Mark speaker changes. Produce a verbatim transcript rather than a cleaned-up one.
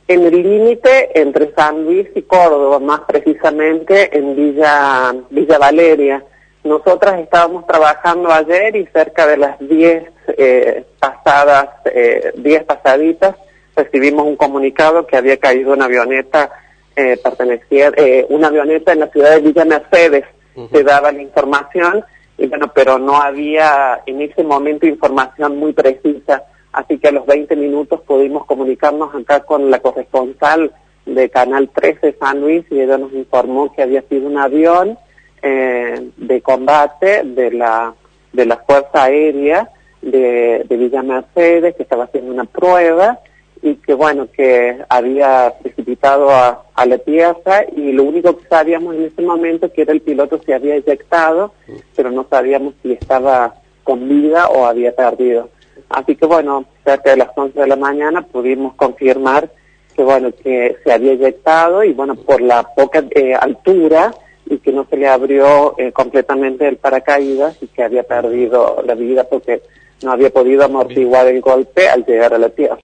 Speaker 1: en el límite entre San Luis y Córdoba, más precisamente en Villa, Villa Valeria. Nosotras estábamos trabajando ayer y cerca de las diez eh, pasadas, eh, diez pasaditas, recibimos un comunicado que había caído una avioneta, eh, pertenecía, eh, una avioneta en la ciudad de Villa Mercedes. Uh-huh. Se daba la información, y bueno, pero no había en ese momento información muy precisa. Así que a los veinte minutos pudimos comunicarnos acá con la corresponsal de Canal trece San Luis y ella nos informó que había sido un avión eh, de combate de la de la Fuerza Aérea de, de Villa Mercedes, que estaba haciendo una prueba y que bueno, que había precipitado a, a la tierra, y lo único que sabíamos en ese momento que era el piloto se había eyectado, pero no sabíamos si estaba con vida o había perdido. Así que bueno, cerca de las once de la mañana pudimos confirmar que bueno, que se había eyectado y bueno, por la poca eh, altura y que no se le abrió eh, completamente el paracaídas y que había perdido la vida porque no había podido amortiguar el golpe al llegar a la tierra.